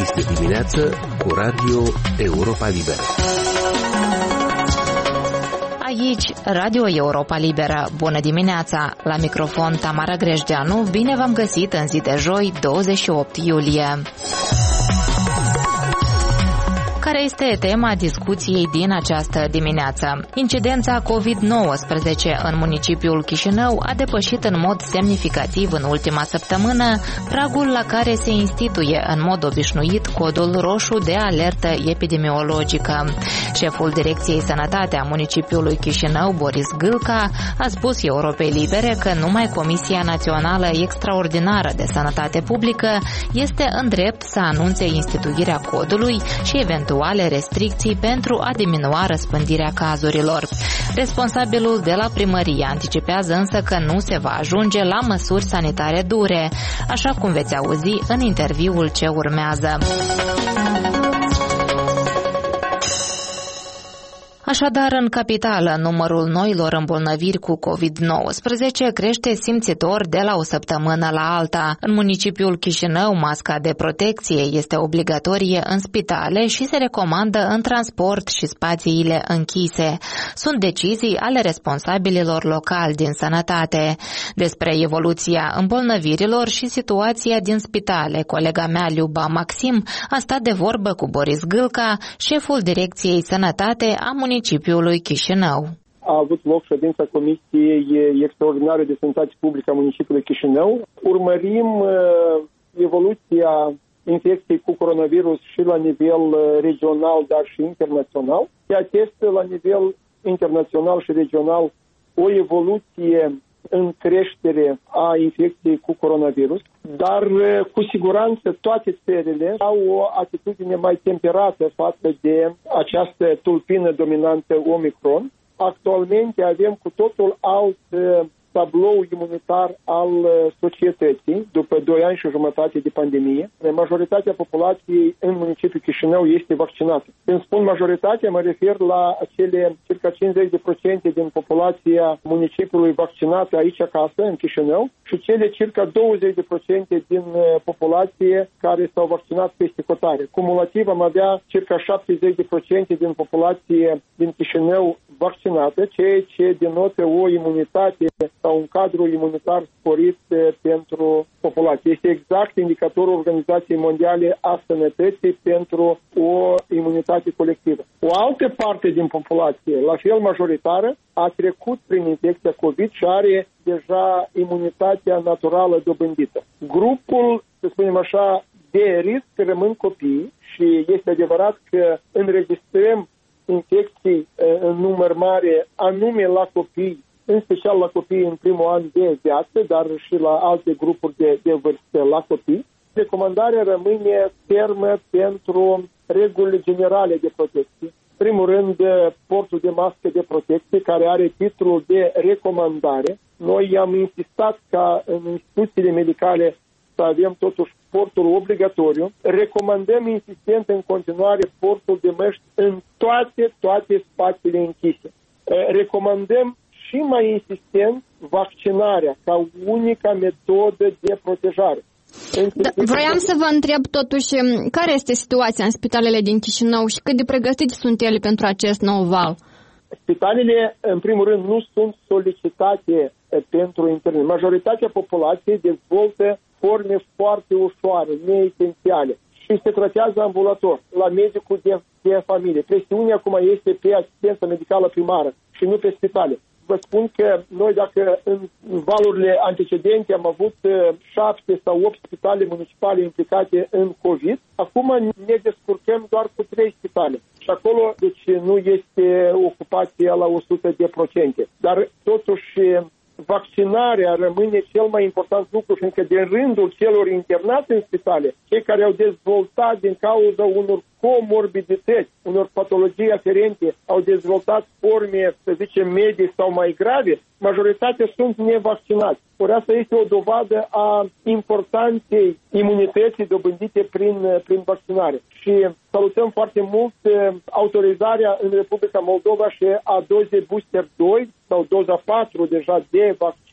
Este dimineață cu Radio Europa Liberă. Aici, Radio Europa Liberă. Bună dimineața! La microfon Tamara Grejdeanu. Bine v-am găsit în zi de joi, 28 iulie. Care este tema discuției din această dimineață? Incidența COVID-19 în municipiul Chișinău a depășit în mod semnificativ în ultima săptămână pragul la care se instituie în mod obișnuit codul roșu de alertă epidemiologică. Șeful Direcției Sănătate a municipiului Chișinău, Boris Gâlca, a spus Europei Libere că numai Comisia Națională Extraordinară de Sănătate Publică este în drept să anunțe instituirea codului și eventuale restricții pentru a diminua răspândirea cazurilor. Responsabilul de la primărie anticipează însă că nu se va ajunge la măsuri sanitare dure, așa cum veți auzi în interviul ce urmează. Așadar, în capitală, numărul noilor îmbolnăviri cu COVID-19 crește simțitor de la o săptămână la alta. În municipiul Chișinău, masca de protecție este obligatorie în spitale și se recomandă în transport și spațiile închise. Sunt decizii ale responsabililor locali din sănătate. Despre evoluția îmbolnăvirilor și situația din spitale, colega mea, Liuba Maxim, a stat de vorbă cu Boris Gâlca, șeful Direcției Sănătate a municipiului Chișinău. A avut loc ședința Comisiei Extraordinare de Sănătate Publică a municipiului Chișinău. Urmărim evoluția infecției cu coronavirus și la nivel regional, dar și internațional. Se atestă la nivel internațional și regional o evoluție în creștere a infecției cu coronavirus, dar cu siguranță toate țările au o atitudine mai temperată față de această tulpină dominantă Omicron. Actualmente avem cu totul alt tablou imunitar al societății, după 2 ani și jumătate de pandemie. Majoritatea populației în municipiul Chișinău este vaccinată. Când spun majoritatea, mă refer la acele circa 50% din populația municipiului vaccinată aici acasă, în Chișinău, și cele circa 20% din populație care s-au vaccinat peste hotare. Cumulativ am avea circa 70% din populație din Chișinău vaccinată, ceea ce denotă o imunitate sau un cadru imunitar sporit pentru populație. Este exact indicatorul Organizației Mondiale a Sănătății pentru o imunitate colectivă. O altă parte din populație, la fel majoritară, a trecut prin infecția COVID și are deja imunitatea naturală dobândită. Grupul, să spunem așa, de risc rămân copii și este adevărat că înregistrăm infecții în număr mare anume la copii, în special la copii în primul an de viață, dar și la alte grupuri de vârstă la copii. Recomandarea rămâne fermă pentru regulile generale de protecție. În primul rând, portul de mască de protecție, care are titlul de recomandare. Noi am insistat ca în instituțiile medicale să avem totuși portul obligatoriu. Recomandăm insistent în continuare portul de măști în toate spațiile închise. Recomandăm și mai insistent vaccinarea ca unica metodă de protejare. Vroiam să vă întreb totuși care este situația în spitalele din Chișinău și cât de pregătite sunt ele pentru acest nou val? Spitalele, în primul rând, nu sunt solicitate pentru interne. Majoritatea populației dezvoltă forme foarte ușoare, neesențiale și se tratează ambulator, la medicul de familie. Presiunea acum este pe asistența medicală primară și nu pe spitale. Vă spun că noi, dacă în valurile antecedente am avut 7 sau 8 spitale municipale implicate în COVID, acum ne descurcăm doar cu 3 spitale. Și acolo, deci, nu este ocupația la 100%. Dar, totuși, vaccinarea rămâne cel mai important lucru, fiindcă de rândul celor internați în spitale, cei care au dezvoltat din cauza unor comorbidități, unor patologii aferente, au dezvoltat forme, să zicem, medii sau mai grave, majoritatea sunt nevaccinați. Ori asta este o dovadă a importanței imunității dobândite prin vaccinare. Și salutăm foarte mult autorizarea în Republica Moldova și a dozei booster 2 sau doza 4 deja de vaccin,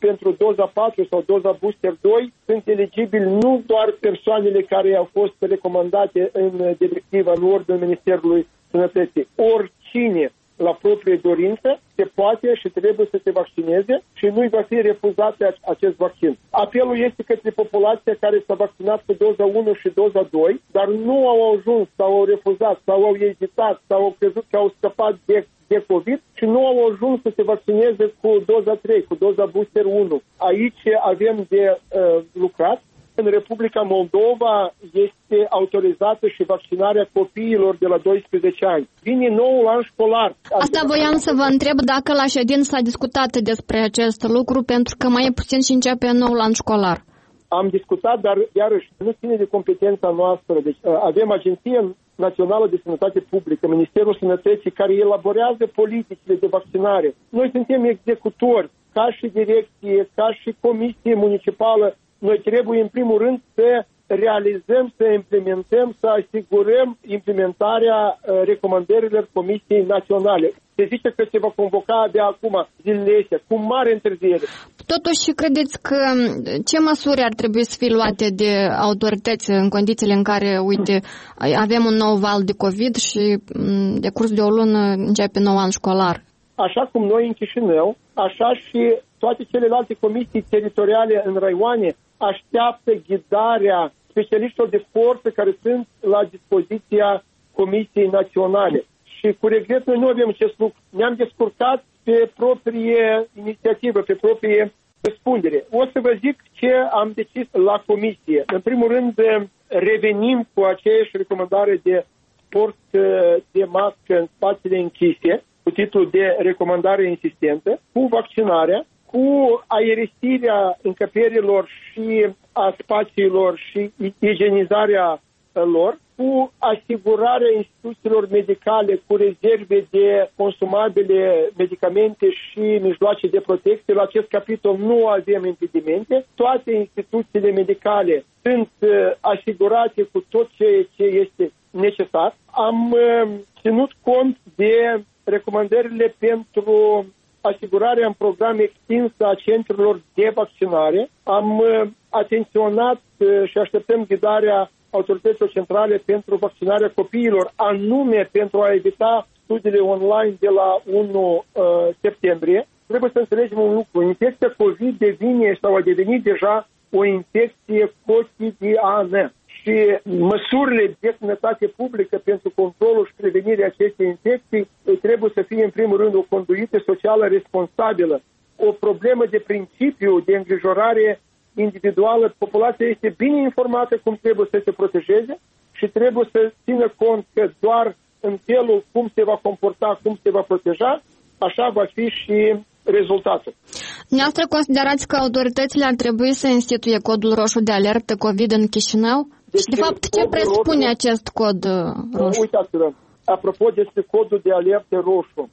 pentru doza 4 sau doza booster 2 sunt eligibili nu doar persoanele care au fost recomandate în directiva, în ordinul Ministerului Sănătății. Oricine la proprie dorință se poate și trebuie să se vaccineze și nu-i va fi refuzat acest vaccin. Apelul este către populația care s-a vaccinat cu doza 1 și doza 2, dar nu au ajuns sau au refuzat sau au ezitat sau au crezut că au scăpat de COVID și nu au ajuns să se vaccineze cu doza 3, cu doza booster 1. Aici avem de lucrat. În Republica Moldova este autorizată și vaccinarea copiilor de la 12 ani. Vine noul an școlar. Asta voiam să vă întreb dacă la ședință s-a discutat despre acest lucru, pentru că mai e puțin și începe noul an școlar. Am discutat, dar iarăși nu ține de competența noastră. Deci avem Agenția Națională de Sănătate Publică, Ministerul Sănătății, care elaborează politicile de vaccinare. Noi suntem executori, ca și direcție, ca și comisie municipală. Noi trebuie, în primul rând, să realizăm, să implementăm, să asigurăm implementarea recomandărilor Comisiei Naționale. Se zice că se va convoca de acum zilele astea, cu mare întârziere. Totuși, credeți că ce măsuri ar trebui să fie luate de autorități în condițiile în care, uite, avem un nou val de COVID și de curs de o lună începe nou an școlar? Așa cum noi în Chișinău, așa și toate celelalte comisii teritoriale în raioane așteaptă ghidarea specialiștilor de forță care sunt la dispoziția Comisiei Naționale. Și cu regret noi nu avem acest lucru. Ne-am descurcat pe proprie inițiativă, pe proprie răspundere. O să vă zic ce am decis la comisie. În primul rând, revenim cu aceeași recomandare de port de mască în spațiile închise, cu titlul de recomandare insistentă, cu vaccinarea, cu aerisirea încăperilor și a spațiilor și igienizarea lor, cu asigurarea instituțiilor medicale cu rezerve de consumabile, medicamente și mijloace de protecție. La acest capitol nu avem impedimente. Toate instituțiile medicale sunt asigurate cu tot ce este necesar. Am ținut cont de recomandările pentru asigurarea în program extins a centrelor de vaccinare. Am atenționat și așteptăm ghidarea autorităților centrale pentru vaccinarea copiilor, anume pentru a evita studiile online de la 1 septembrie. Trebuie să înțelegem un lucru. Infecția COVID devine sau a devenit deja o infecție cotidiană. Și măsurile de sănătate publică pentru controlul și prevenirea acestei infecții trebuie să fie, în primul rând, o conduită socială responsabilă. O problemă de principiu, de îngrijorare individuală. Populația este bine informată cum trebuie să se protejeze și trebuie să țină cont că doar în felul cum se va comporta, cum se va proteja, așa va fi și rezultatul. Dumneavoastră considerați că autoritățile ar trebui să instituie codul roșu de alertă COVID în Chișinău? Deci, și de fapt, ce presupune acest cod roșu? Uitați-vă, apropo despre codul de alertă roșu,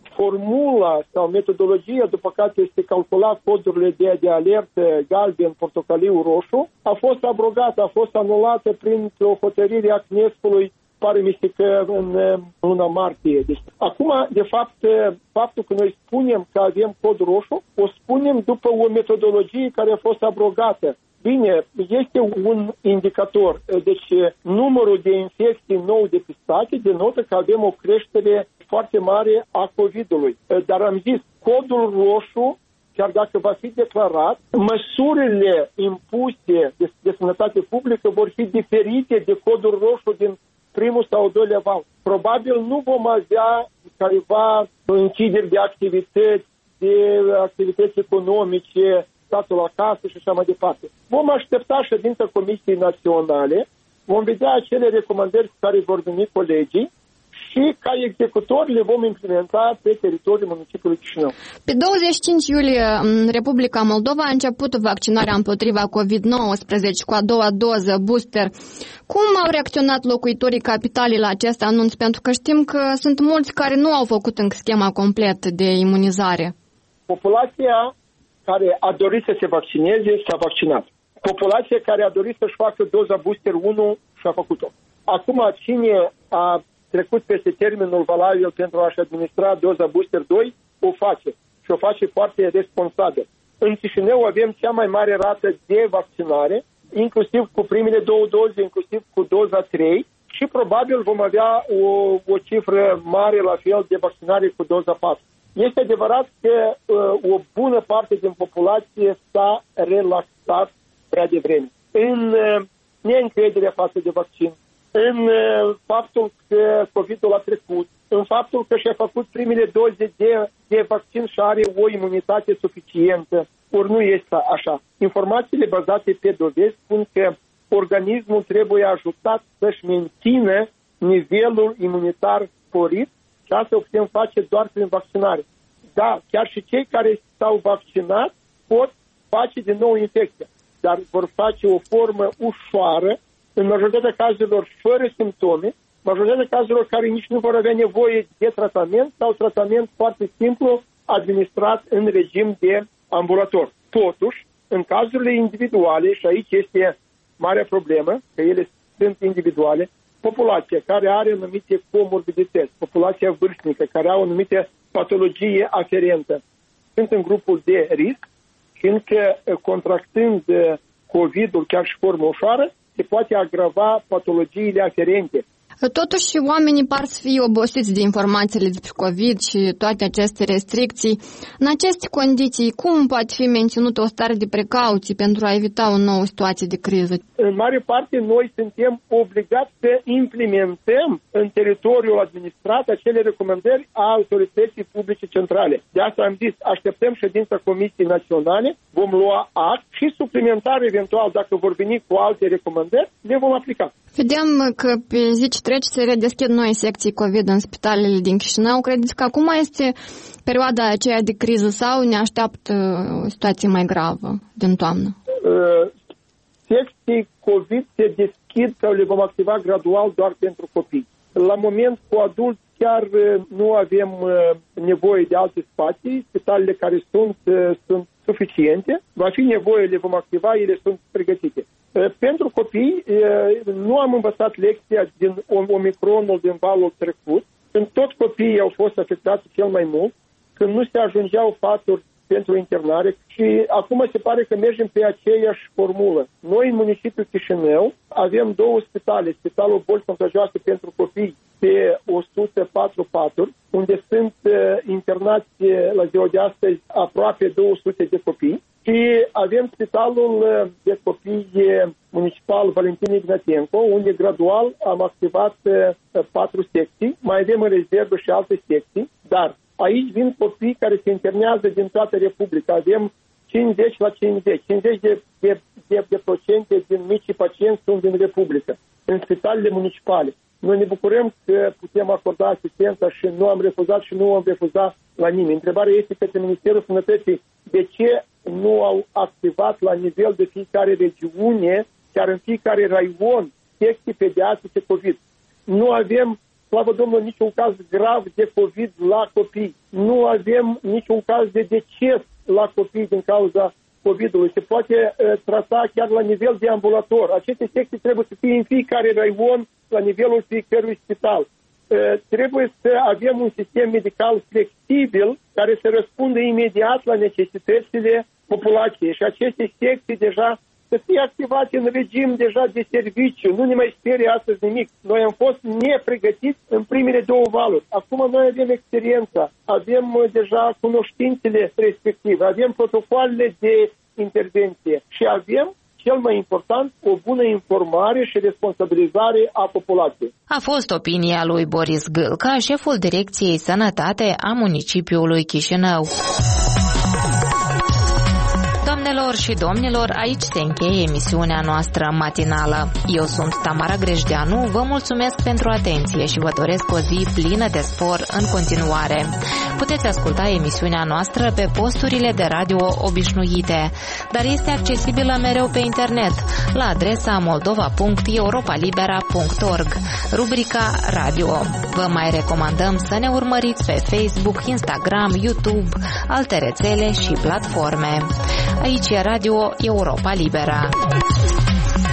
formula sau metodologia după care este calculat codurile de alertă galben, portocaliu, roșu, a fost abrogată, a fost anulată printr-o hotărâre a CNESP-ului, pare mi se că în luna martie. Deci, acum, de fapt, faptul că noi spunem că avem cod roșu, o spunem după o metodologie care a fost abrogată. Bine, este un indicator. Deci, numărul de infecții nou depistate denotă că avem o creștere foarte mare a COVID-ului. Dar am zis, codul roșu, chiar dacă va fi declarat, măsurile impuse de sănătate publică vor fi diferite de codul roșu din primul sau al doilea val. Probabil nu vom avea careva închideri de activități economice, statul acasă și așa mai departe. Vom aștepta ședința Comisiei Naționale, vom vedea acele recomandări cu care vor veni colegii și ca executori le vom implementa pe teritoriul municipiului Chișinău. Pe 25 iulie, în Republica Moldova a început vaccinarea împotriva COVID-19 cu a doua doză booster. Cum au reacționat locuitorii capitalei la acest anunț? Pentru că știm că sunt mulți care nu au făcut încă schema completă de imunizare. Populația care a dorit să se vaccineze s-a vaccinat. Populația care a dorit să-și facă doza booster 1 și-a făcut-o. Acum, cine a trecut peste termenul valabil pentru a-și administra doza booster 2, o face. Și o face foarte responsabil. În Chișinău avem cea mai mare rată de vaccinare, inclusiv cu primele 2 doze, inclusiv cu doza 3 și probabil vom avea o cifră mare la fel de vaccinare cu doza 4. Este adevărat că o bună parte din populație s-a relaxat prea devreme în neîncrederea față de vaccin, în faptul că COVID-ul a trecut, în faptul că și-a făcut primele doze de vaccin și are o imunitate suficientă. Ori nu este așa. Informațiile bazate pe dovezi spun că organismul trebuie ajutat să-și mențină nivelul imunitar sporit și asta o putem face doar prin vaccinare. Da, chiar și cei care s-au vaccinat pot face din nou infecția, dar vor face o formă ușoară, în majoritatea cazurilor fără simptome, majoritatea cazurilor care nici nu vor avea nevoie de tratament sau tratament foarte simplu administrat în regim de ambulator. Totuși, în cazurile individuale, și aici este marea problemă, că ele sunt individuale, populația care are anumite comorbidități, populația vârstnică, care au anumite patologie aferentă, sunt în grupul de risc, fiindcă contractând COVID-ul chiar și formă ușoară, se poate agrava patologiile aferente. Totuși, oamenii par să fie obosiți de informațiile despre COVID și toate aceste restricții. În aceste condiții, cum poate fi menținută o stare de precauție pentru a evita o nouă situație de criză? În mare parte, noi suntem obligați să implementăm în teritoriul administrat acele recomandări a autorității publice centrale. De asta am zis, așteptăm ședința Comisiei Naționale, vom lua act și suplimentar, eventual, dacă vor veni cu alte recomandări, le vom aplica. Vedem că pe zi ce trece se redeschid noi secții COVID în spitalele din Chișinău. Credeți că acum este perioada aceea de criză sau ne așteaptă o situație mai gravă din toamnă? Secții COVID se deschid sau le vom activa gradual doar pentru copii. La moment, cu adulți, chiar nu avem nevoie de alte spații. Spitalele care sunt suficiente. Va fi nevoie, le vom activa, ele sunt pregătite. Pentru copii, nu am învățat lecția din Omicronul din valul trecut, când toți copiii au fost afectați cel mai mult, când nu se ajungeau faturi pentru internare și acum se pare că mergem pe aceeași formulă. Noi, în municipiul Chișinău, avem 2 spitale. Spitalul Boli Contagioase pentru copii pe 104 paturi, unde sunt internați la ziua de astăzi aproape 200 de copii. Și avem spitalul de copii municipal Valentin Ignatenco, unde gradual am activat 4 secții. Mai avem în rezervă și alte secții, dar aici vin copii care se internează din toată Republica. Avem 50 la 50. 50% din micii pacienți sunt din Republică, în spitalele municipale. Noi ne bucurăm că putem acorda asistența și nu am refuzat și nu am refuzat la nimeni. Întrebarea este către Ministerul Sănătății de ce nu au activat la nivel de fiecare regiune, chiar în fiecare raion, secții pediatrice COVID. Nu avem, slavă Domnului, niciun caz grav de COVID la copii. Nu avem niciun caz de deces la copii din cauza COVID-ului. Se poate trata chiar la nivel de ambulator. Aceste secții trebuie să fie în fiecare raion, la nivelul fiecărui spital. Trebuie să avem un sistem medical flexibil care să răspundă imediat la necesitățile populației și aceste secții deja să fie activate în regim deja de serviciu. Nu ne mai sperie astăzi nimic. Noi am fost nepregătiți în primele 2 valuri. Acum noi avem experiența, avem deja cunoștințele respective, avem protocoalele de intervenție și avem, cel mai important, o bună informare și responsabilizare a populației. A fost opinia lui Boris Gâlca, șeful Direcției Sănătate a municipiului Chișinău. Doamnelor și domnilor, aici se încheie emisiunea noastră matinală. Eu sunt Tamara Grejdeanu, vă mulțumesc pentru atenție și vă doresc o zi plină de spor în continuare. Puteți asculta emisiunea noastră pe posturile de radio obișnuite, dar este accesibilă mereu pe internet, la adresa moldova.europalibera.org, rubrica Radio. Vă mai recomandăm să ne urmăriți pe Facebook, Instagram, YouTube, alte rețele și platforme. Aici e Radio Europa Libera.